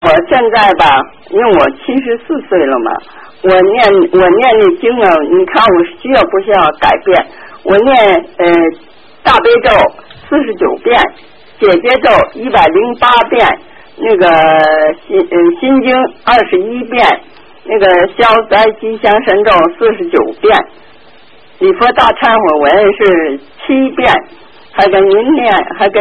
现在吧，因为我74岁了嘛，我念的经啊，你看我需要不需要改变？我念大悲咒49遍，姐姐咒108遍，那个心经21遍，那个消灾吉祥神咒49遍，礼佛大忏悔文是7遍，还跟您念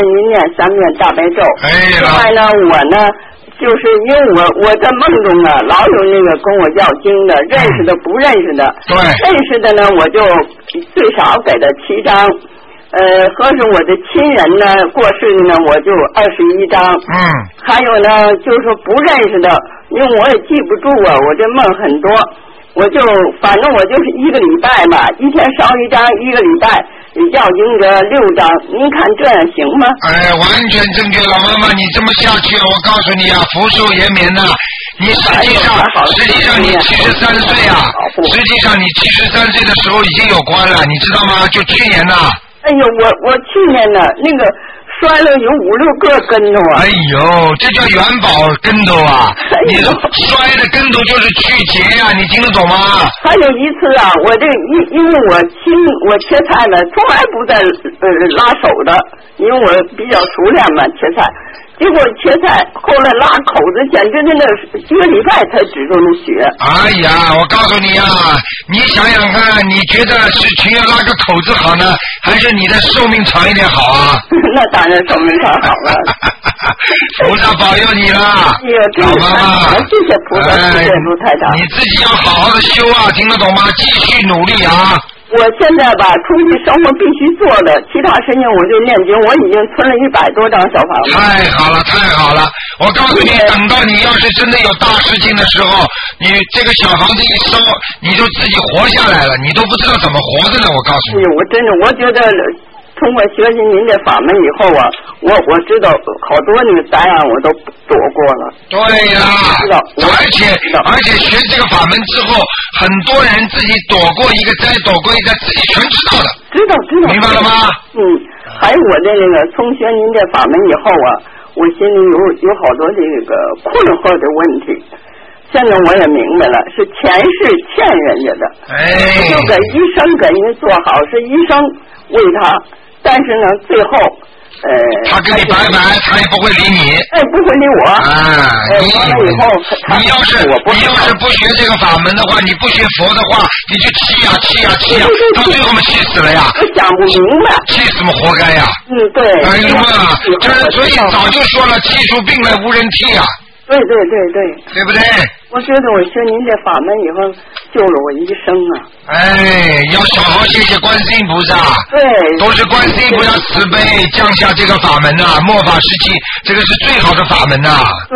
3遍大悲咒。另外呢，我呢就是因为我在梦中呢，老有那个跟我要经的，认识的不认识的，认识的呢我就最少给他7张，合是我的亲人呢过世的呢我就21张，还有呢就是说不认识的，因为我也记不住啊，我这梦很多，我就反正我就是1个礼拜吧，一天烧1张，1个礼拜要经者6张，您看这样行吗？ 完全正确，老妈妈，你这么下去了，我告诉你啊，福寿延绵呐！你实际上你73岁啊，实际上你73岁的时候已经有关了，你知道吗？就去年呐。 哎呦，我去年呢，那个摔了有5、6个跟头啊！ 哎呦，这叫元宝跟头啊！你摔的跟头就是去劫呀，你听得懂吗？ 还有一次啊，我这因为我切菜呢，从来不在拉手的，因为我比较熟练嘛切菜。结果切菜后来拉口子，简直真的1个礼拜才止住了血。 哎呀，我告诉你啊，你想想看，你觉得是群要拉个口子好呢，还是你的寿命长一点好啊？ 那当然寿命长好了。 菩萨保佑你了，老妈妈， 谢谢菩萨，谢谢卢台长。 你自己要好好的修啊，听得懂吗？继续努力啊！ 我现在吧，出去生活必须做的，其他事情我就念经，我已经存了100多张小房子。 太好了，太好了！我告诉你，等到你要是真的有大事情的时候，你这个小房子一收，你就自己活下来了，你都不知道怎么活的呢。我告诉你， 我真的，我觉得通过学习您的法门以后啊，我知道好多那个灾难我都躲过了。 对呀，而且学这个法门之后，很多人自己躲过一个灾，躲过一个，自己全知道的。 知道， 明白了吗？ 还有我的那个从学您这法门以后啊，我心里有好多这个困惑的问题。现在我也明白了，是前世欠人家的，就给医生给您做好，是医生为他，但是呢，最后他跟你拜拜，他也不会理你， 不会理我。 完了以后，你要是不学这个法门的话，你不学佛的话，你就气呀，到最后嘛气死了呀。 我想不明白。 气死嘛，活该呀。 对。 哎呀妈，所以早就说了，气出病来无人替呀。 对， 对不对？ 我觉得我学您这法门以后救了我一生啊！ 要好好谢谢观世音菩萨。 对， 都是观世音菩萨慈悲降下这个法门呐，末法时期，这个是最好的法门呐。 对，